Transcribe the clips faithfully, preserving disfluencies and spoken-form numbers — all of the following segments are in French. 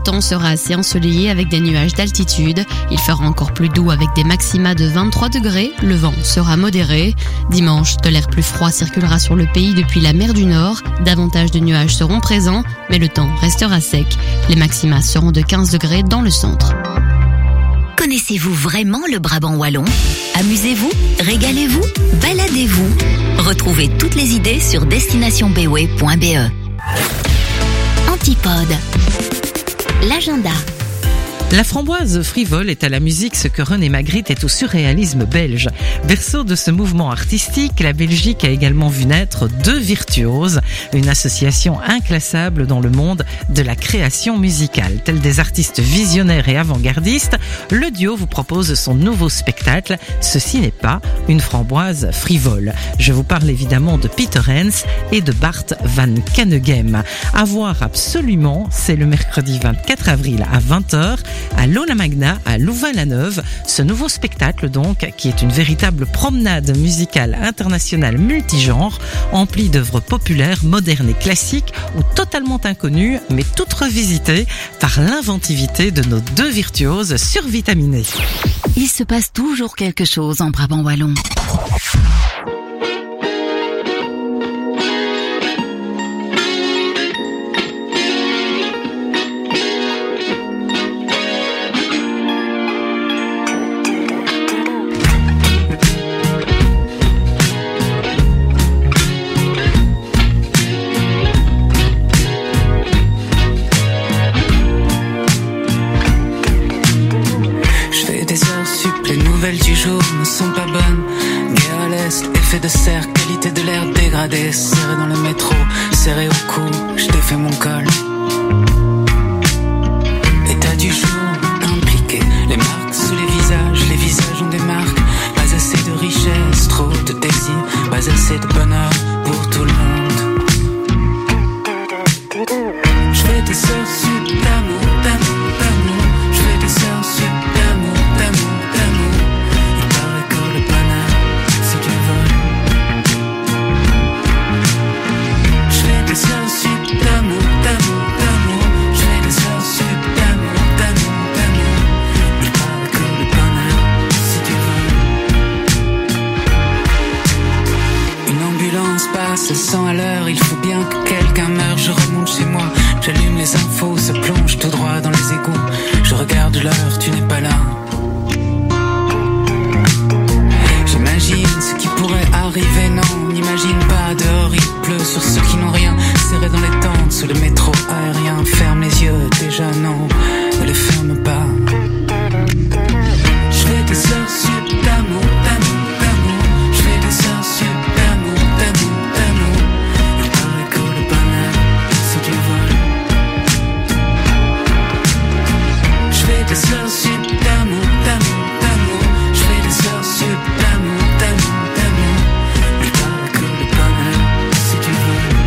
temps sera assez ensoleillé avec des nuages d'altitude. Il fera encore plus doux avec des maxima de vingt-trois degrés. Le vent sera modéré. Dimanche, de l'air plus froid circulera sur le pays depuis la mer du Nord. Davantage de nuages seront présents, mais le temps restera sec. Les maxima seront de quinze degrés dans le centre. Connaissez-vous vraiment le Brabant wallon ? Amusez-vous, régalez-vous, baladez-vous. Retrouvez toutes les idées sur destination b w point b e. Antipode. L'agenda. La framboise frivole est à la musique ce que René Magritte est au surréalisme belge. Berceau de ce mouvement artistique, la Belgique a également vu naître deux virtuoses, une association inclassable dans le monde de la création musicale. Tels des artistes visionnaires et avant-gardistes, le duo vous propose son nouveau spectacle « Ceci n'est pas une framboise frivole ». Je vous parle évidemment de Peter Hens et de Bart van Caneghem. À voir absolument, c'est le mercredi vingt-quatre avril à vingt heures à l'Aula Magna, à Louvain-la-Neuve. Ce nouveau spectacle donc, qui est une véritable promenade musicale internationale multigenre, emplie d'œuvres populaires, modernes et classiques, ou totalement inconnues, mais toutes revisitées par l'inventivité de nos deux virtuoses survitaminés. Il se passe toujours quelque chose en Brabant wallon. Du jour ne sont pas bonnes. Guerre à l'est, effet de serre, qualité de l'air dégradée. Serré dans le métro, serré au cou, je défais mon col. État du jour, impliqué. Les marques sous les visages, les visages ont des marques. Pas assez de richesse, trop de désir. Pas assez de bonheur pour tout le monde. Je fais des heures sup d'amour, d'amour, d'amour. Je fais des heures sup d'amour, d'amour, d'amour. Se sent à l'heure, il faut bien que quelqu'un meure. Je remonte chez moi, j'allume les infos, se plonge tout droit dans les égouts. Je regarde l'heure, tu n'es pas là. J'imagine ce qui pourrait arriver, non, n'imagine pas. Dehors il pleut sur ceux qui n'ont rien. Serré dans les tentes, sous le métro aérien. Ferme les yeux, déjà non, ne les ferme pas. Je fais des heures sup d'amour, d'amour, d'amour. Je fais des heures sup d'amour, d'amour. Des heures sup d'amour, d'amour, d'amour. Je fais des heures sup d'amour, d'amour, d'amour. Il paraît que le bonheur, si tu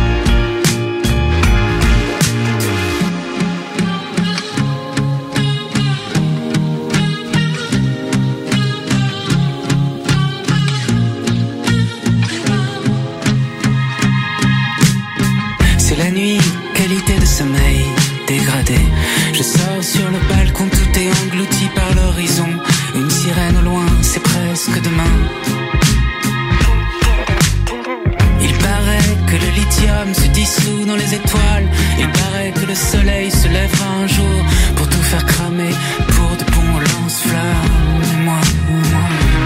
c'est la nuit, qualité de sommeil dégradée. Je sors sur le balcon, tout est englouti par l'horizon. Une sirène au loin, c'est presque demain. Il paraît que le lithium se dissout dans les étoiles. Il paraît que le soleil se lèvera un jour pour tout faire cramer, pour de bons lance-flammes. Et moi, moi,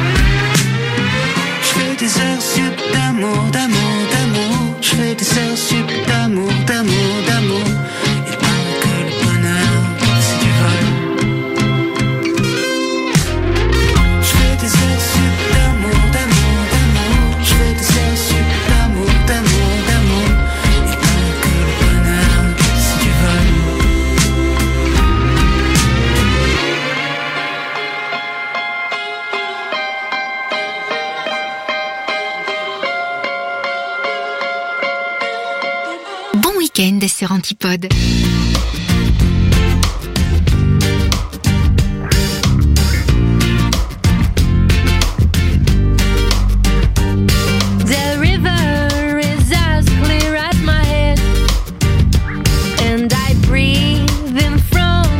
je fais des heures sup d'amour, d'amour, d'amour. Je fais des heures sup d'amour, d'amour, d'amour. Week-end sur Antipode. From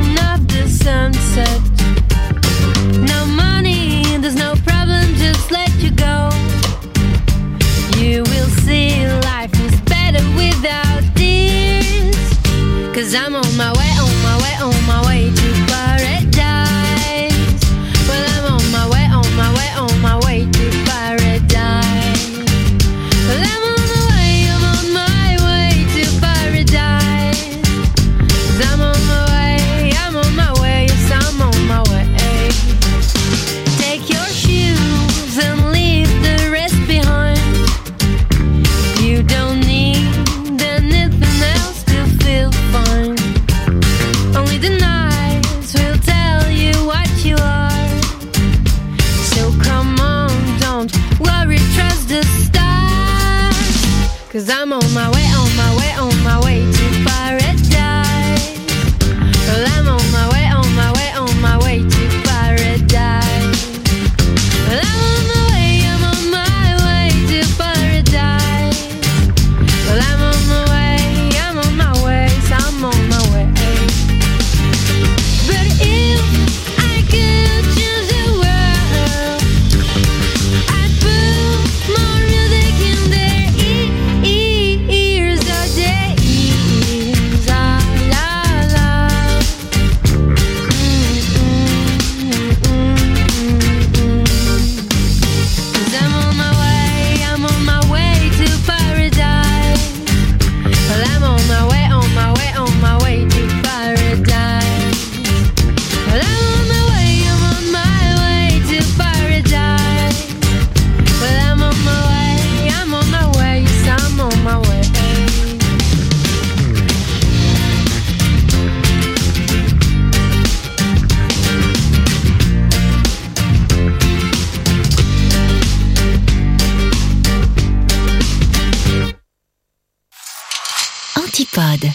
Antipode.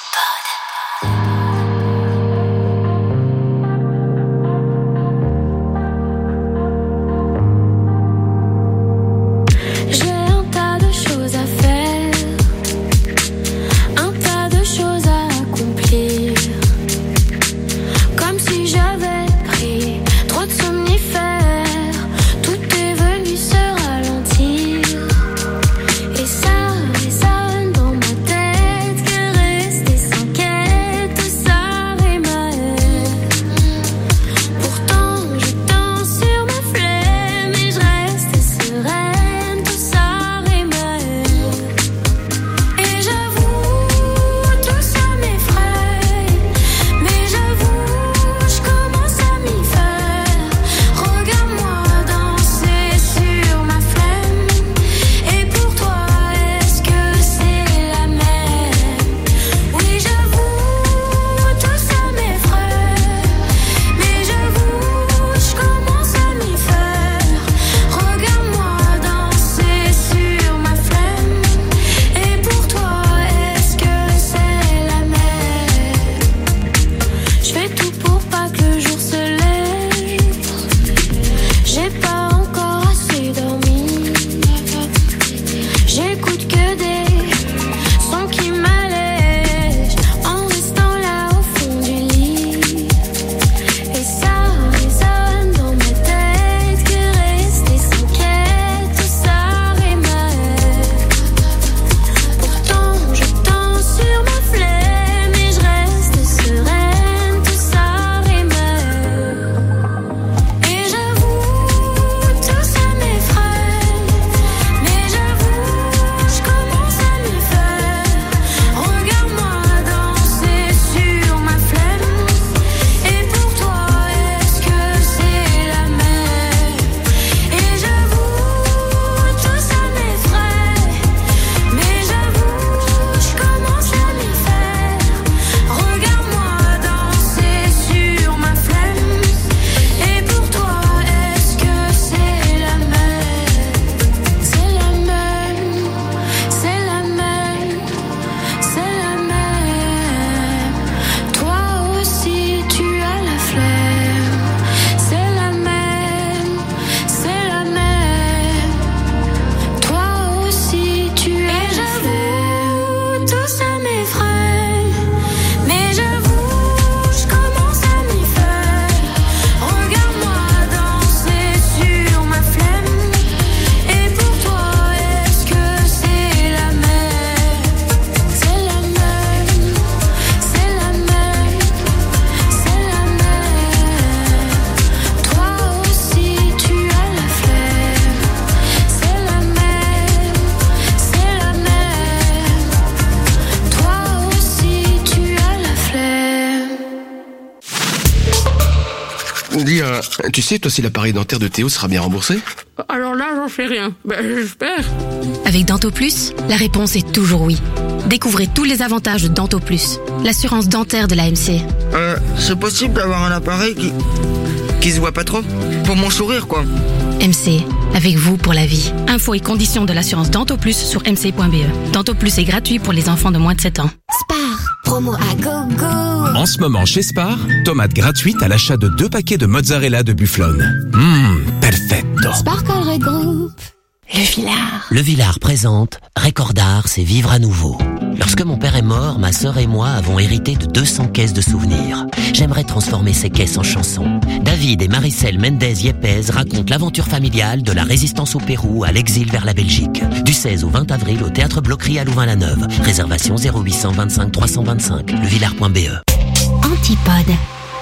Dis, euh, tu sais, toi, si l'appareil dentaire de Théo sera bien remboursé ? Alors là, j'en sais rien. Ben, j'espère. Avec Dento Plus, la réponse est toujours oui. Découvrez tous les avantages de Dento Plus, l'assurance dentaire de la M C. Euh, c'est possible d'avoir un appareil qui... qui se voit pas trop ? Pour mon sourire, quoi. M C, avec vous pour la vie. Infos et conditions de l'assurance Dento Plus sur m c point b e. Dento Plus est gratuit pour les enfants de moins de sept ans. Spar, promo à gogo. En ce moment, chez Spar, tomate gratuite à l'achat de deux paquets de mozzarella de bufflone. Mmm, perfetto. Sparkle Regroupe. Le Villard. Le Villard présente Récordar, c'est vivre à nouveau. Lorsque mon père est mort, ma sœur et moi avons hérité de deux cents caisses de souvenirs. J'aimerais transformer ces caisses en chansons. David et Maricel Mendez Yepes racontent l'aventure familiale de la résistance au Pérou à l'exil vers la Belgique. Du seize au vingt avril au Théâtre Bloquerie à Louvain-la-Neuve. Réservation zéro huit cent vingt-cinq trois cent vingt-cinq, levillard point b e. Antipode.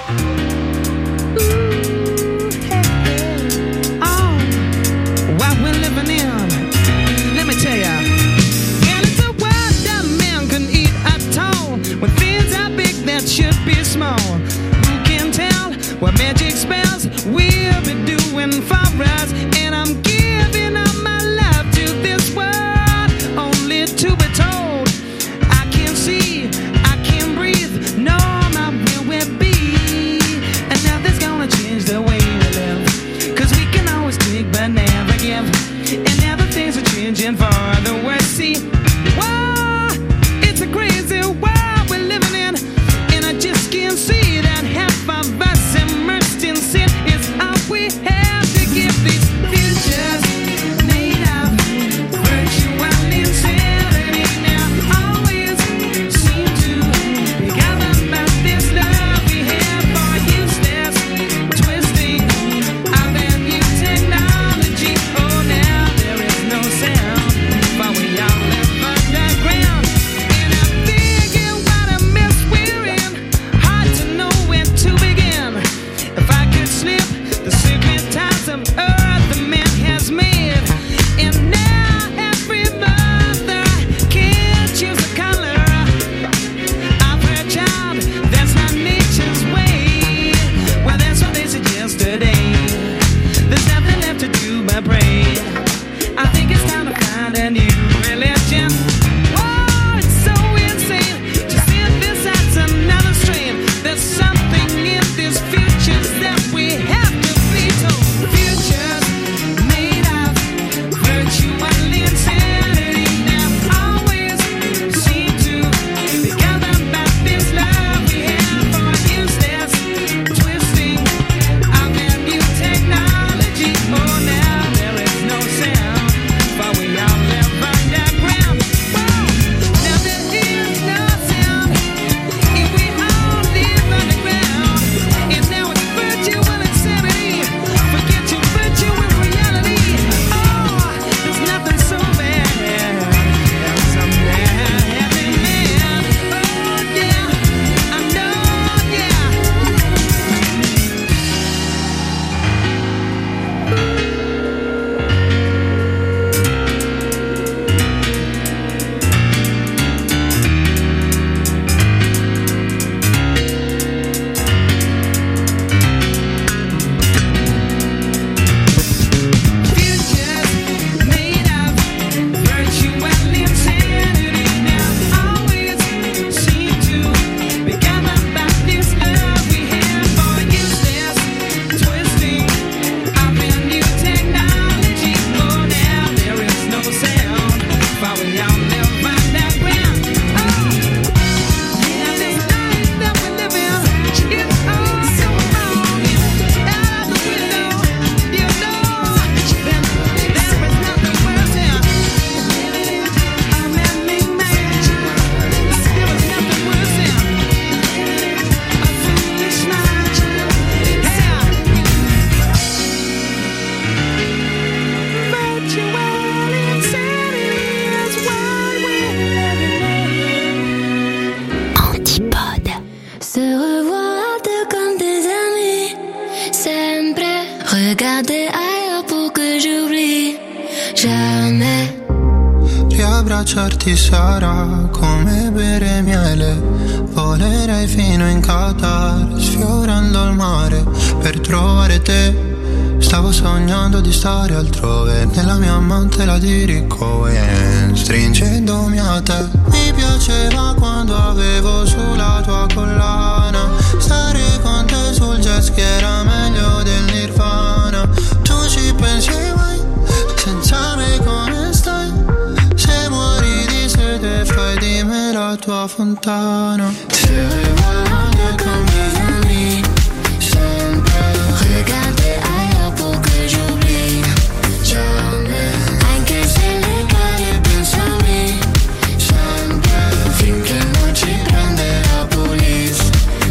Should be small. Who can tell what magic spells we'll be doing for us? And I'm giving up my love to this world, only to be told I can't see, I can't breathe, no, my will will be. And nothing's gonna change the way we live, cause we can always take but never give. And now the things are changing for the worse. See, whoa, it's a crazy world. of earth the man has made. And now every mother can choose a color of her child. That's not nature's way. Well, that's what they said yesterday. There's nothing left to do but pray. I think it's time to find a new religion. Oh, it's so insane to see this as another strain. There's something in these futures that we have to be told. Futures made of virtual insanity that always seem to be governed by this love we have for useless twisting of their new technology. Oh, now there is no sound, but we all live underground. Whoa, now there is no sound if we all live underground. And now it's virtual insanity. Forget your virtual reality. Oh, there's nothing so bad as a man having man. Oh yeah, I know, yeah. Futures made of virtual insanity now always seem to be governed by this love we have for useless twisting of their new technology. Oh, now there is no sound, but we all live underground. Oh, yeah, this life that we live in, it's all so wrong. Out of the window, you know, then there is nothing worse than a man-made man. There is nothing worse than a foolish mind. Yeah. Virtual insanity is what we're living in. Antipode. Se revoir deux comme des amis. Sempre regarder ailleurs pour que j'oublie. Jamais. Riabbracciarti sarà come bere miele. Volerei fino in Qatar, sfiorando il mare per trovare te. Stavo sognando di stare altrove, nella mia mantela di Ricohen, stringendomi a te. Mi piaceva quando avevo sulla tua collana, stare con te sul jet ski era meglio del Nirvana. Tu ci pensi mai, senza me come stai? Se muori di sete fai di me la tua fontana. Se regarder comme des amis, sempre Regarder ailleurs pour que j'oublie. Jamais. anche se le cade penso a me, sempre finché non ci prende la police.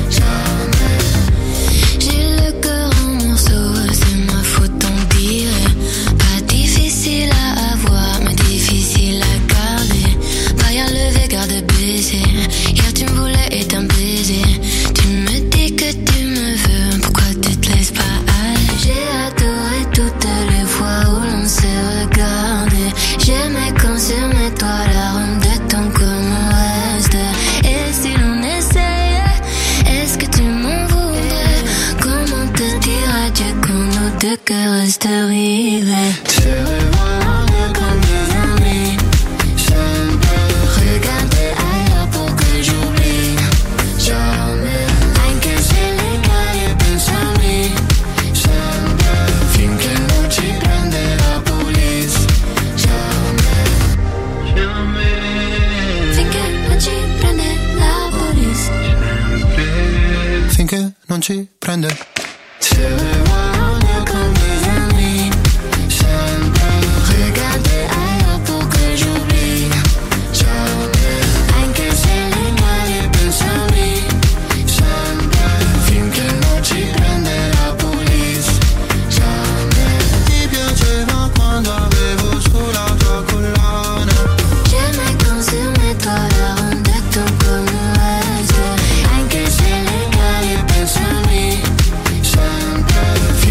Jamais. J'ai le cœur en morceaux, c'est ma faute on dirait. Pas difficile à avoir, mais difficile à garder. Pas à lever, garde baiser. Hier tu me voulais et t'en baiser. Tu me dis que tu me veux, pourquoi tu te laisses pas aller? J'ai adoré toutes les fois où l'on s'est regardé. J'aimais quand sur mes toits la ronde de ton corps me reste. Et si l'on essayait, est-ce que tu m'en voudrais? Comment te dire adieu quand nos deux cœurs restent rivés? Se regarder comme des amis, sempre Regarder ailleurs pour que j'oublie. jamais. Anche se le cade penso a me, sempre finché non ci prende la police. Jamais. Jamais. Finché non ci prende la police. Finché non ci prende. Se regarder comme des amis, sempre Regarder ailleurs pour que j'oublie. jamais. Anche se le cade penso a me, sempre finché non ci prende la police. Jamais. Mi piaceva quando avevo sulla tua collana. J'aimais quand sur mes toits la ronde de ton corps me reste. Anche se le cade penso a me, sempre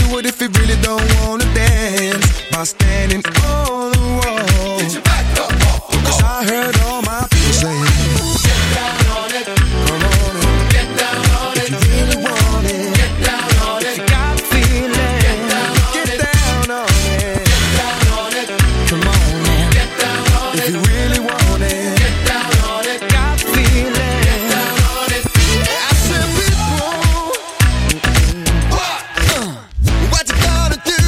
do it if you really don't wanna dance? By standing on the wall. Get your back up off the wall. 'Cause I heard all my people say, get down on it. Come on and get down on it. If you really want it, get down on it. If you got a feeling, get down on it. Get down on it. Get down on it. Come on and get down on it. If you really want it, get down on it. Got a feeling, get down on it. I said people, what? Uh, what you gonna do?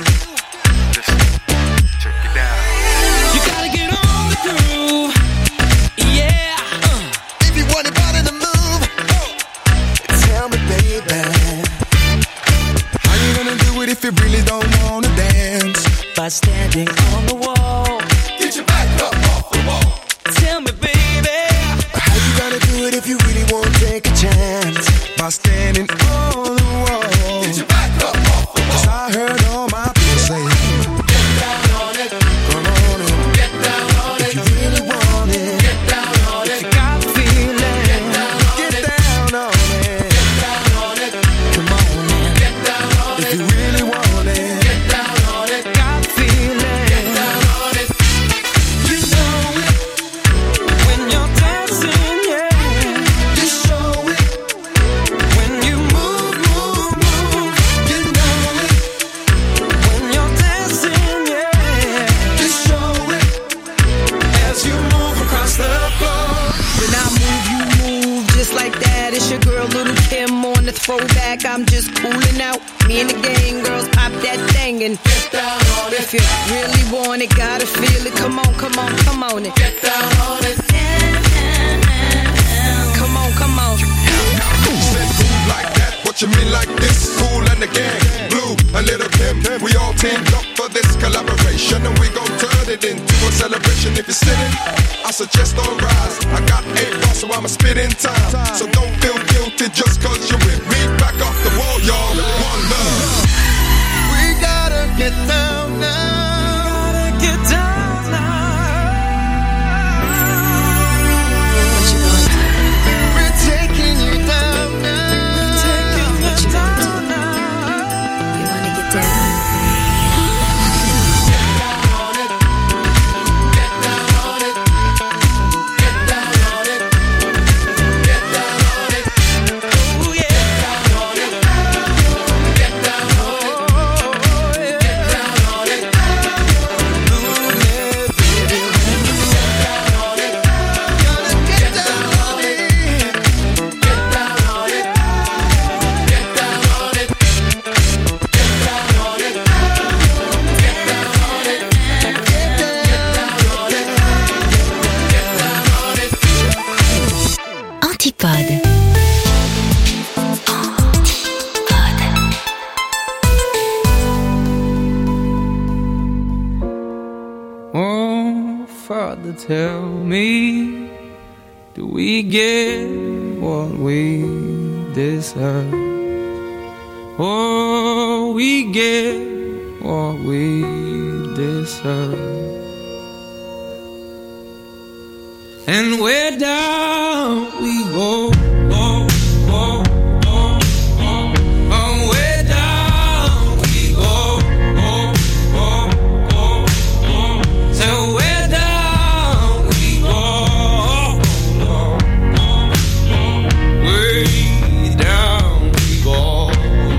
Check it out. You gotta get on the groove. Yeah. Uh, if you want it out in the move, tell me, baby. How you gonna do it if you really don't wanna dance? By standing on the wall. Get your back up off the wall. Tell me, baby. How you gonna do it if you really won't take a chance? By standing on the wall. Get your back up off the wall. 'Cause I heard all my people say, get down on it. Come on and get down on it. If you really want it, get down on it. If you got a feeling, get down on it. Get down on it. Get down on it. Come on and get down on it. If you really want it, get down on it. Got a feeling, get down on it. You know it when you're dancing, yeah. You show it when you move, move, move. You know it when you're dancing, yeah. You show it as you move across the floor. When I move, you move just like that. It's your girl, Little Kim, on the throwback. I'm just cooling out. Me and the gang girls pop that thing and Get down on it. if you really want it, gotta feel it. Come on, come on, come on it. Get down on it. Come on, come on. Said cool like that. What you mean like this? Cool and the gang, Blue and Little Kim. We all teamed up for this collaboration, and we gon' turn it into a celebration. If you're sitting, I suggest don't rise. I got eight bars, so I'ma spit in time. So don't feel guilty just 'cause you're with me. Back off the wall, y'all. One love. We gotta get down now. Gotta get down now. We're taking you down now. Taking you down now. You wanna get down? Get down on it. Get down on it. Get down on it. Get down on it. Oh yeah. Get down on it. Get down on it. Get down on it. Move it, baby. Get down on it. Gotta get down on it. Get down on it. Get down on it. Get down on it. Get down on it. Get down on it. Antipode. Oh, Father, tell me, do we get what we deserve? Oh, we get what we deserve. And where down we go, oh, oh, oh, oh, oh, where down we go, oh, oh, oh, oh, so where down we go, oh, oh, oh, way down we go.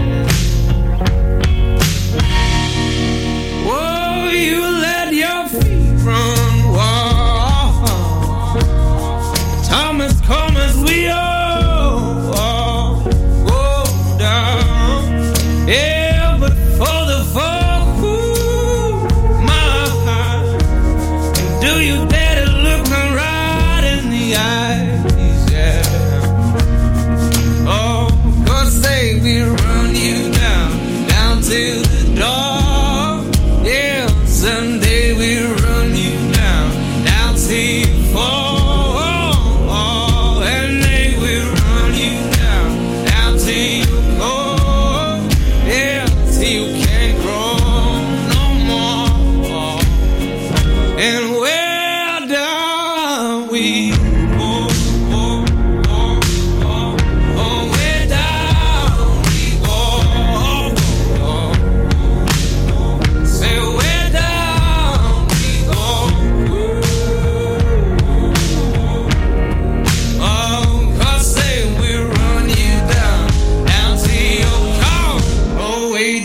Oh, you let your feet run wild. Thomas, come as we all, all go down. Yeah, but for the fall, ooh, my heart, do you dare to look me right in the eyes? Yeah. Oh, 'cause say we run you down, down to the door. Yeah, someday we run you down, down to you fall. And they will run you down, down till you go. Yeah, till you can't grow no more. And where down we go, oh, oh, oh, oh, where down we go, oh, oh,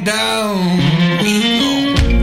down we go.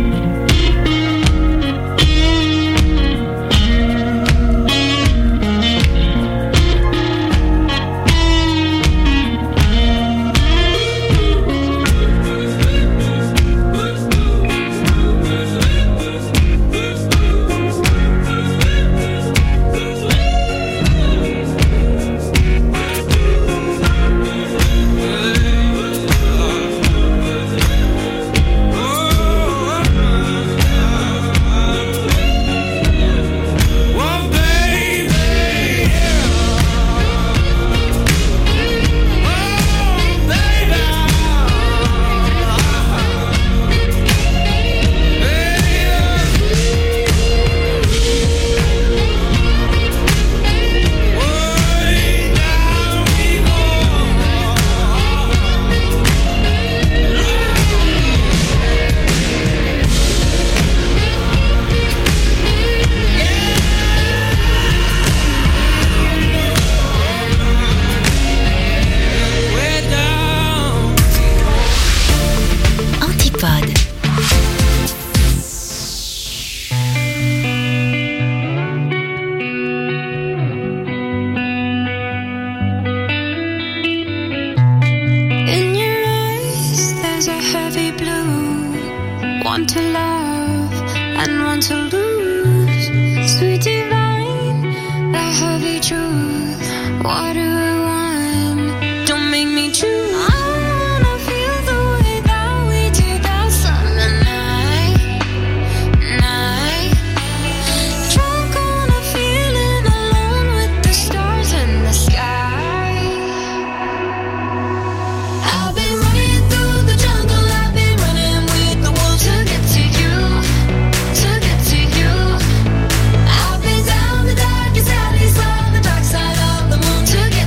One to love and one to lose. Sweet divine, the heavy truth. What do I want? Don't make me choose. I wanna feel the way that we did that summer night, night. Drunk on a feeling, alone with the stars in the sky. I've been running through the jungle. I've been running with the wolves to get to you, to get to you. I've been down the darkest alleys on the dark side of the moon to get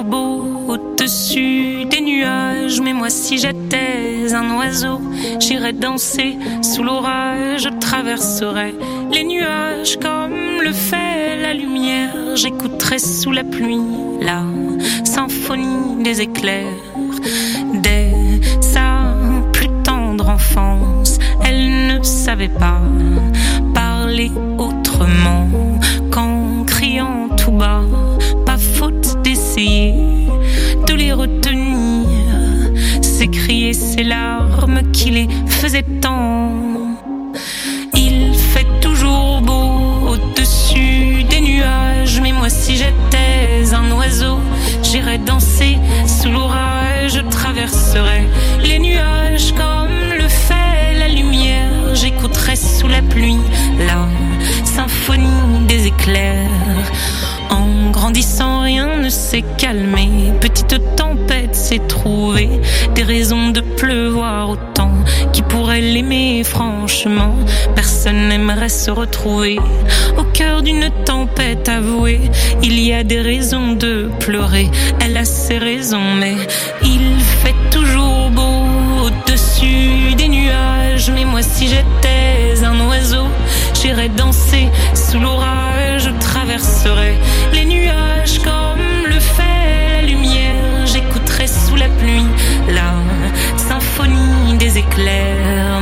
toujours beau au-dessus des nuages. Mais moi si j'étais un oiseau, j'irais danser sous l'orage. Je traverserais les nuages comme le fait la lumière. J'écouterais sous la pluie la symphonie des éclairs. Dès sa plus tendre enfance, elle ne savait pas parler autrement qu'en criant tout bas. Pas faute d'essayer de les retenir, s'écrier ces larmes qui les faisaient tant. Il fait toujours beau au-dessus des nuages, mais moi si j'étais un oiseau, j'irais danser sous l'orage. Je traverserais les nuages comme le fait la lumière. J'écouterais sous la pluie la symphonie des éclairs. En grandissant, rien ne s'est calmé. Petite tempête s'est trouvée des raisons de pleuvoir autant. Qui pourrait l'aimer franchement? Personne n'aimerait se retrouver au cœur d'une tempête avouée. Il y a des raisons de pleurer, elle a ses raisons, mais il fait toujours beau au-dessus des nuages. Mais moi si j'étais un oiseau, j'irais danser sous l'orage. Je traverserais les nuages comme le fait la lumière. J'écouterais sous la pluie la symphonie des éclairs.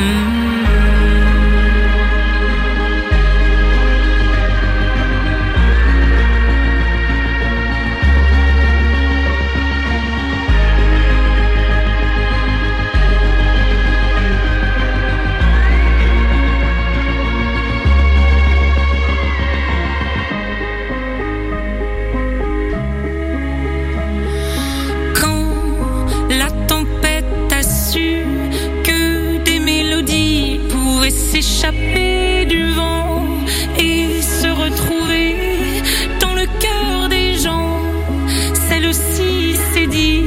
S'échapper du vent et se retrouver dans le cœur des gens, celle-ci c'est dire.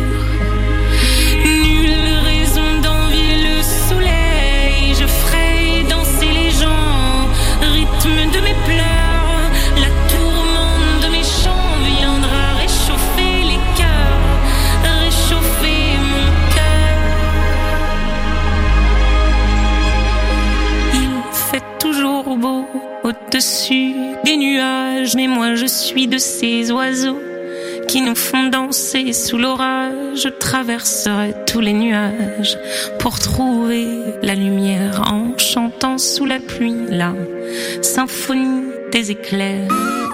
Nulle raison d'envier le soleil, je ferai danser les gens, rythme de mes pleurs, la tourmente de mes chants viendra réchauffer les cœurs, réchauffer mon cœur. Toujours beau au-dessus des nuages, mais moi je suis de ces oiseaux qui nous font danser sous l'orage. Je traverserai tous les nuages pour trouver la lumière en chantant sous la pluie la symphonie des éclairs.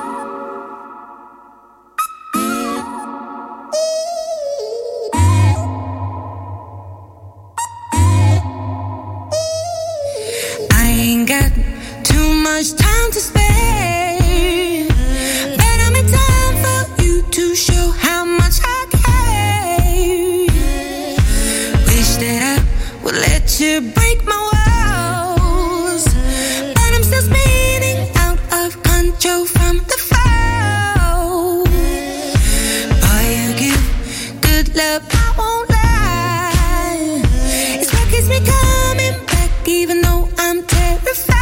Time to spare, but I'm in time for you to show how much I care. Wish that I would let you break my walls, but I'm still spinning out of control from the fall. Boy, you give good love, I won't lie. It's what keeps me coming back, even though I'm terrified.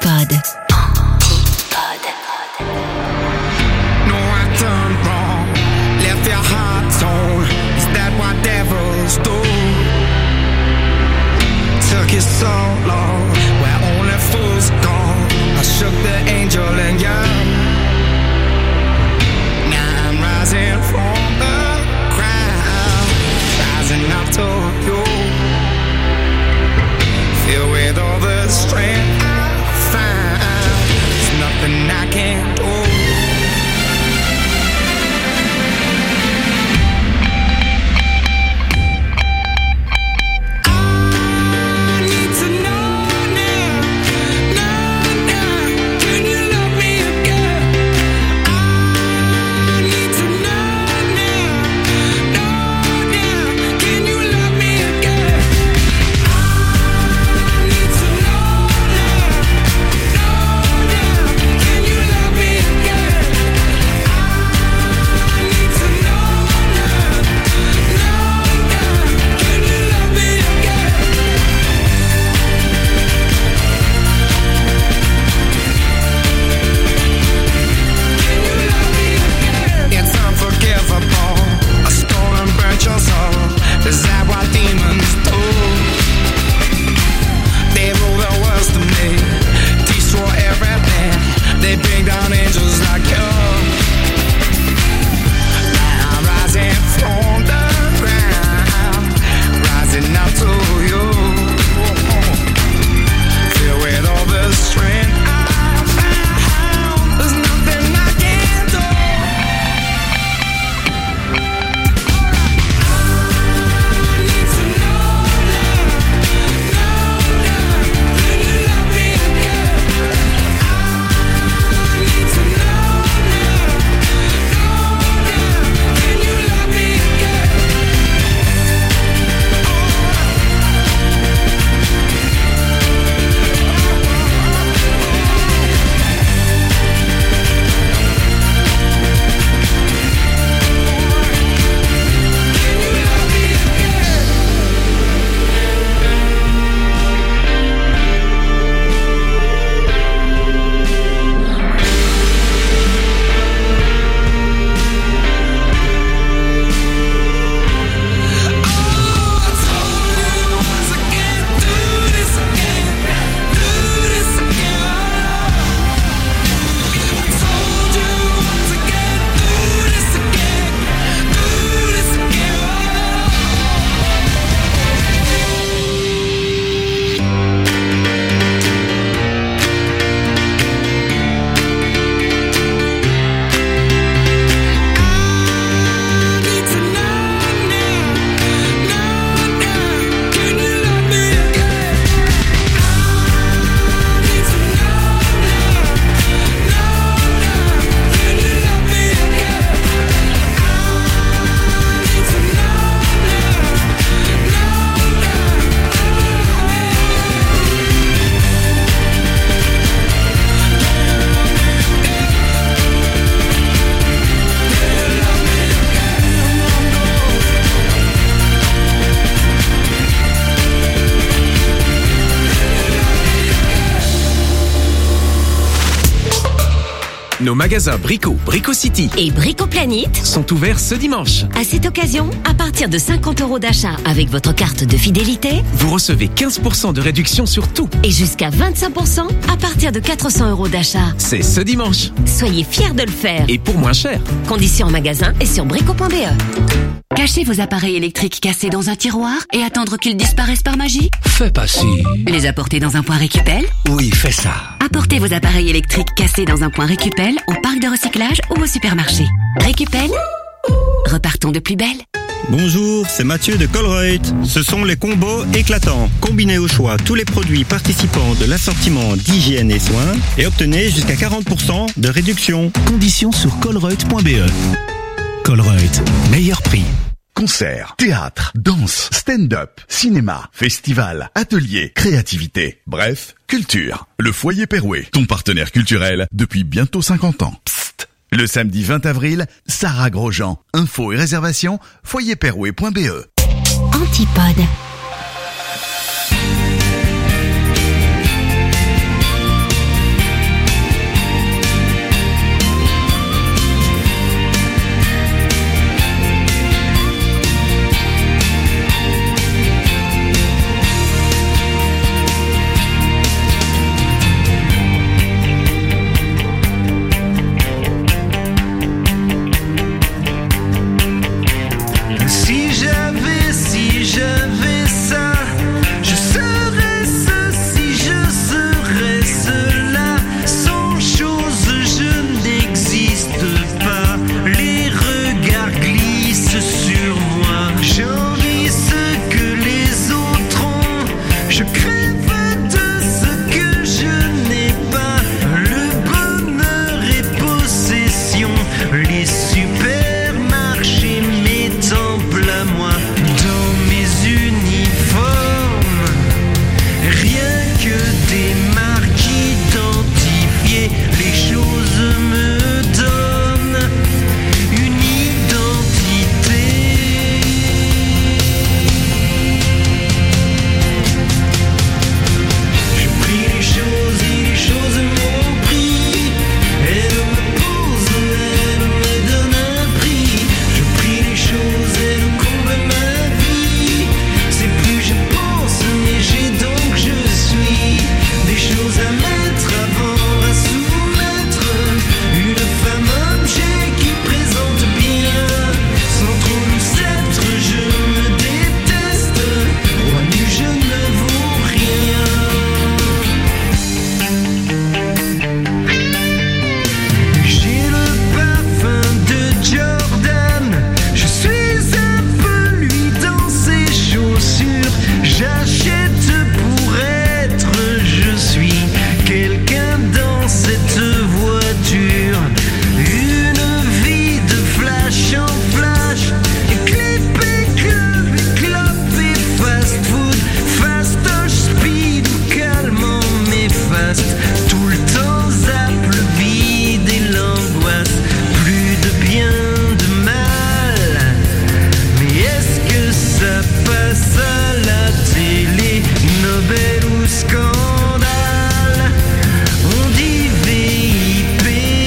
Antipode. No, I done wrong. Left your heart torn. Is that what devils do? Took you so long, where only fools gone. I shook the angel and young. Now I'm rising from the ground, rising up to you. Filled with all the strength I find, there's nothing I can't do. Is that what demons do? They rule the world to me, destroy everything. They bring down angels like you. Now I'm rising from the ground, rising up to you. Filled with all the strength I found, there's nothing I can't do. Nos magasins Brico, Brico City et Brico Planet sont ouverts ce dimanche. À cette occasion, à partir de cinquante euros d'achat avec votre carte de fidélité, vous recevez quinze pour cent de réduction sur tout. Et jusqu'à vingt-cinq pour cent à partir de quatre cents euros d'achat. C'est ce dimanche. Soyez fiers de le faire. Et pour moins cher. Conditions en magasin et sur brico point b e. Cachez vos appareils électriques cassés dans un tiroir et attendre qu'ils disparaissent par magie? Fais pas si. Les apporter dans un point récupel? Oui, fais ça. Apportez vos appareils électriques cassés dans un point récupel, au parc de recyclage ou au supermarché. Récupel, repartons de plus belle. Bonjour, c'est Mathieu de Colruyt. Ce sont les combos éclatants. Combinez au choix tous les produits participants de l'assortiment d'hygiène et soins et obtenez jusqu'à quarante pour cent de réduction. Conditions sur colruyt point b e. Colruyt, meilleur prix. Concerts, théâtre, danse, stand-up, cinéma, festival, atelier, créativité, bref, culture. Le Foyer Perouet, ton partenaire culturel depuis bientôt cinquante ans. Psst. Le samedi vingt avril, Sarah Grosjean. Infos et réservations, foyer perouet point b e. doute, tout le temps zappe le vide et l'angoisse. Plus de bien, de mal. Mais est-ce que ça passe à la télé, Nobel ou scandale? On dit V I P.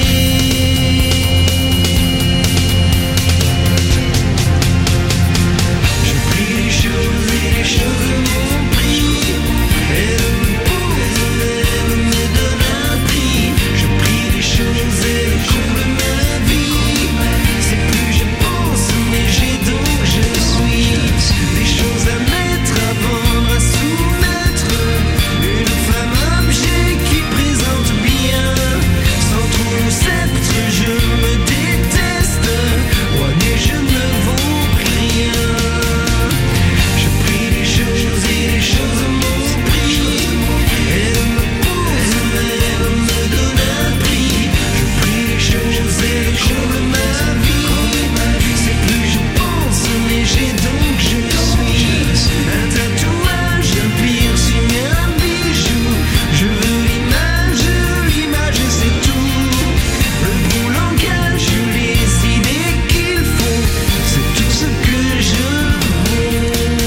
J'ai pris les choses et les choses m'ont pris. Elle me pose, elle me donne un prix. Je prie les choses, elles comblent ma vie. C'est plus je pense, mais j'ai donc je suis. Des choses à mettre avant à soumettre. Une femme objet qui présente bien. Sans trop le sceptre, je me déteste. Ouais, mais je ne vaux rien. Je prie les choses et les choses m'ont pris. Elle me pose, elle me donne un prix. Je prie les choses et les comblent ma vie. C'est plus je pense, mais j'ai donc je suis. Un tatouage, un piercing, un bijou. Je veux l'image, l'image c'est tout. Le bon langage, les idées qu'il faut. C'est tout ce que je veux.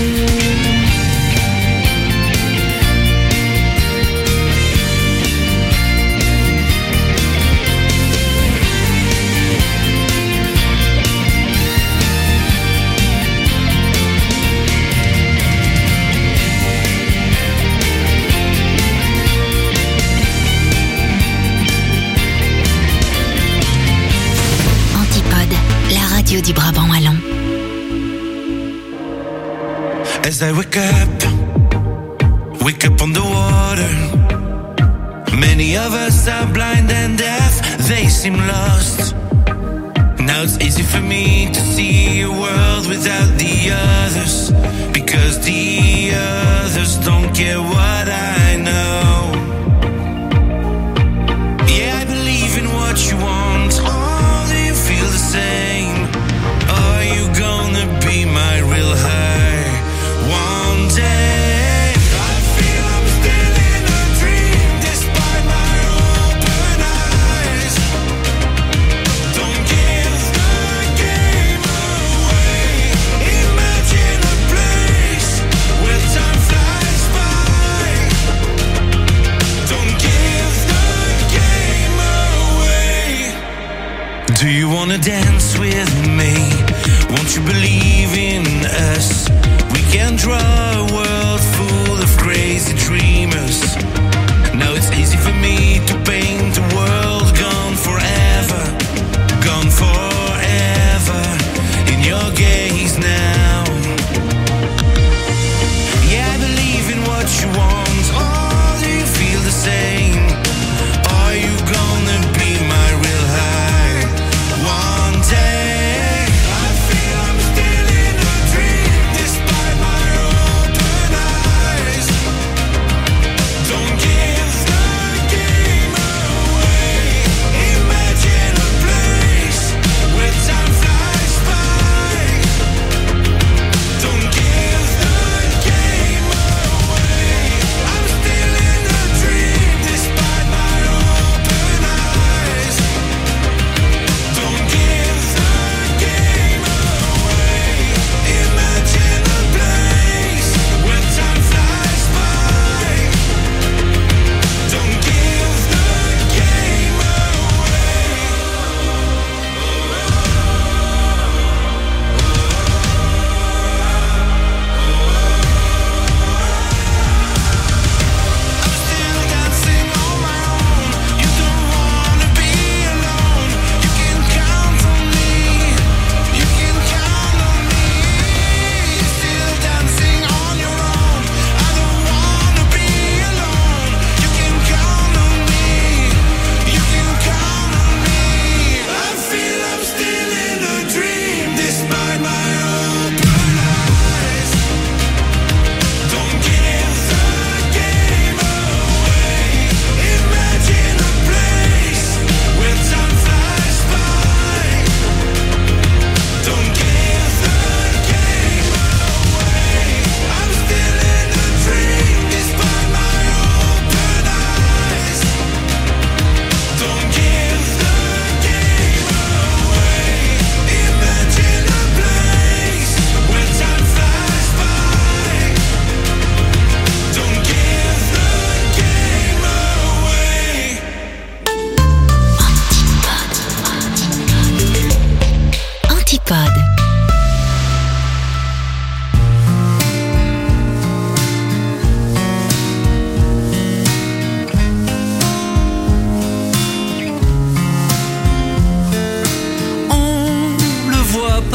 Antipode, la radio du Brabant wallon. As I wake up, wake up on the water. Many of us are blind and deaf, they seem lost. Now it's easy for me to see a world without the others, because the others don't care what I know. Yeah, I believe in what you want. Oh, do you feel the same? Are you gonna be my real high one day? I feel I'm still in a dream despite my open eyes. Don't give the game away. Imagine a place where time flies by. Don't give the game away. Do you wanna dance with me? Won't you believe in us? We can draw a world full of crazy dreamers. Now it's easy for me to paint a world gone forever, gone forever in your gaze now. Yeah, I believe in what you want. Oh, do you feel the same? Are you gonna be my real high one day? I feel I'm still in a dream despite my open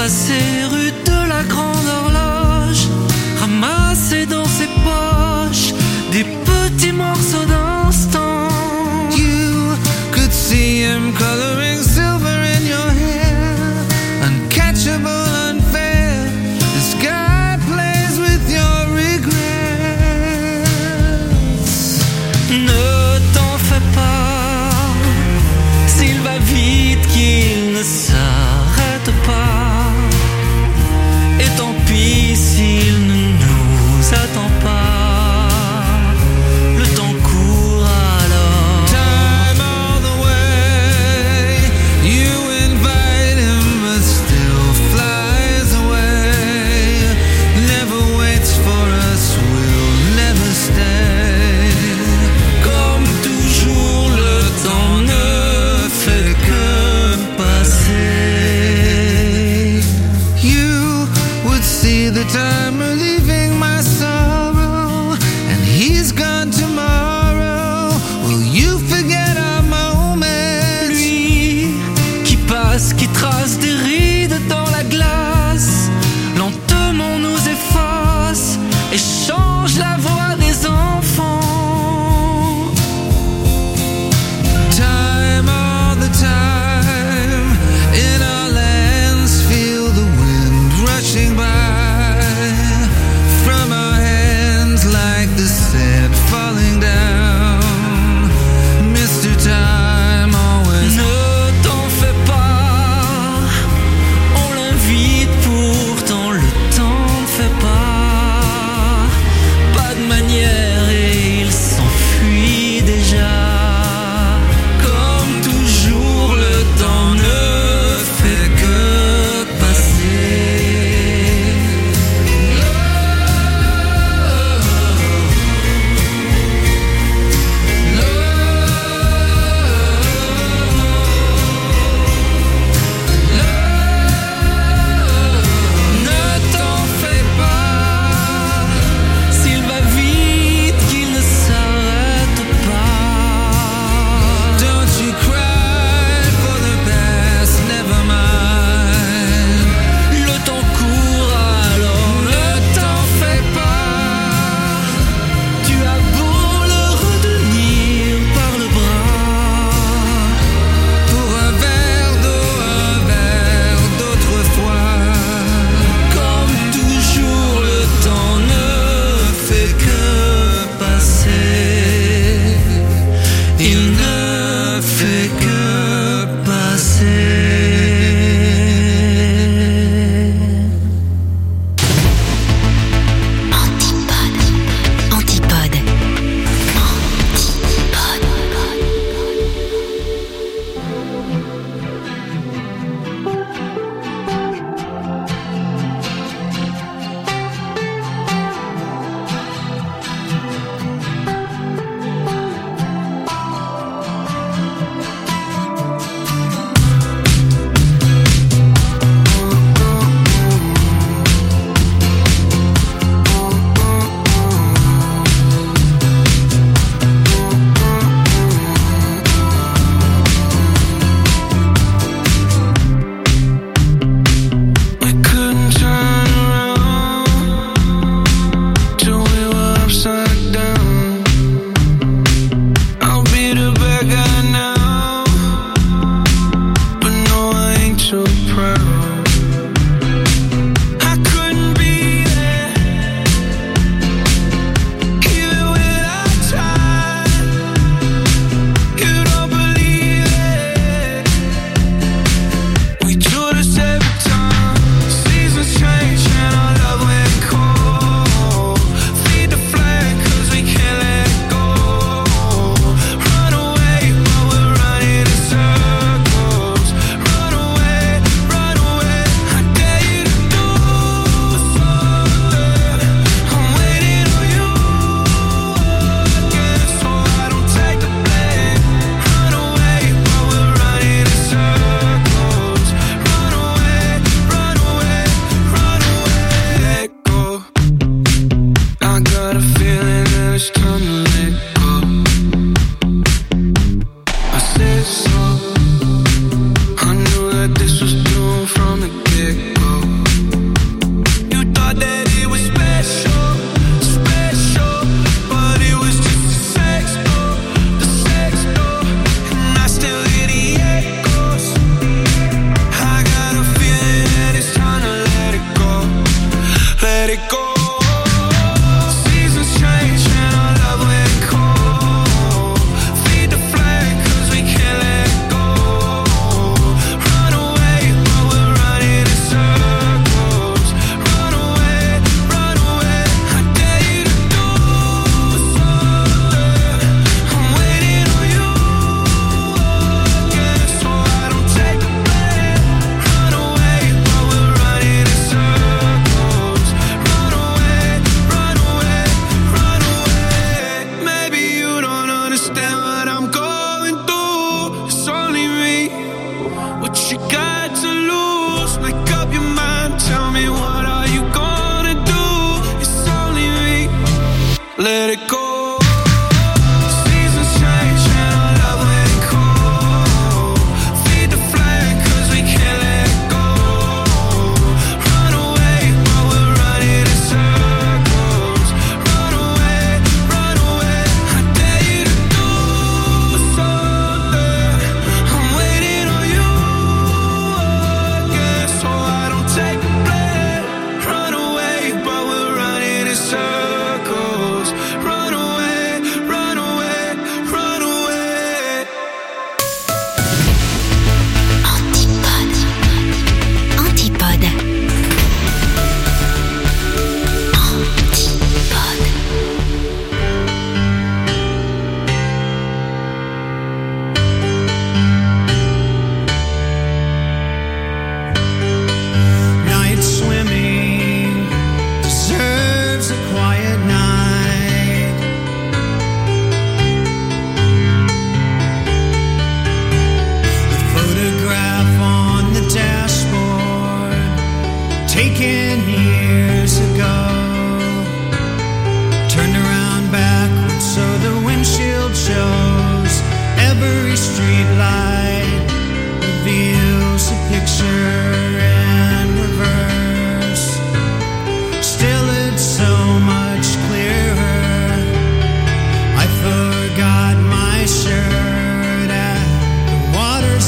passé rue de la Grande Horloge, ramassé dans ses poches des petits morceaux d'instant. You could see him coloring silver in your hair, uncatchable, unfair. The sky plays with your regrets. Ne t'en fais pas, s'il va vite qu'il ne s'arrête pas.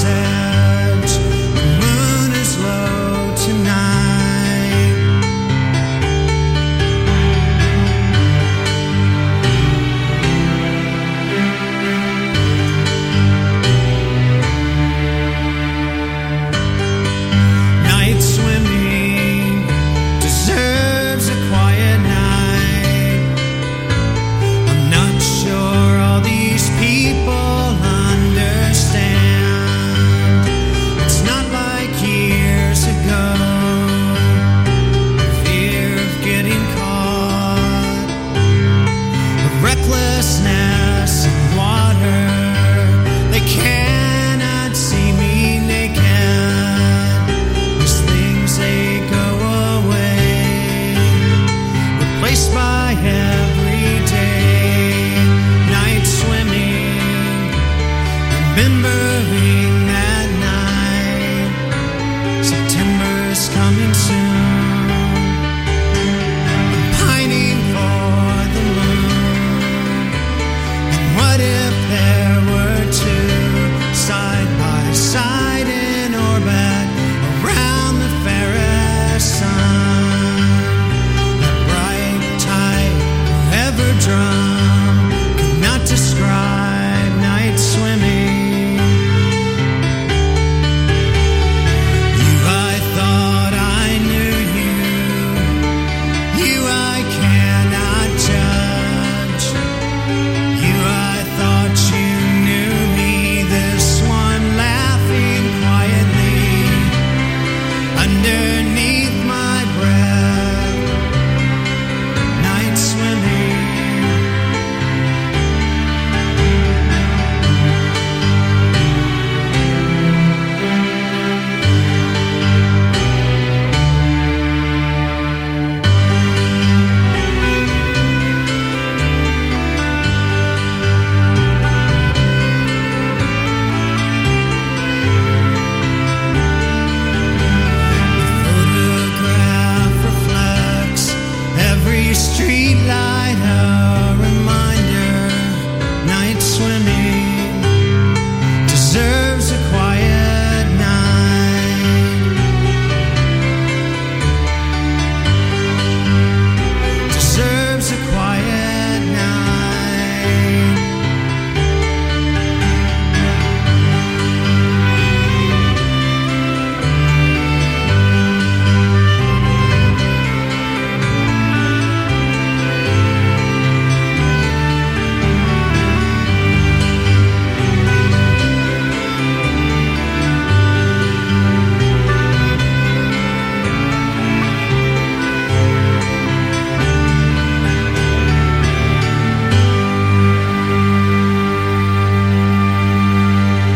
set. The moon is low tonight. Night swimming deserves a quiet night. I'm not sure all these people understand. It's not like years ago. Fear of getting caught, the recklessness in water. They cannot see me naked. These things, they go away, replaced by everyday. Night swimming, remembering that night. September's coming soon.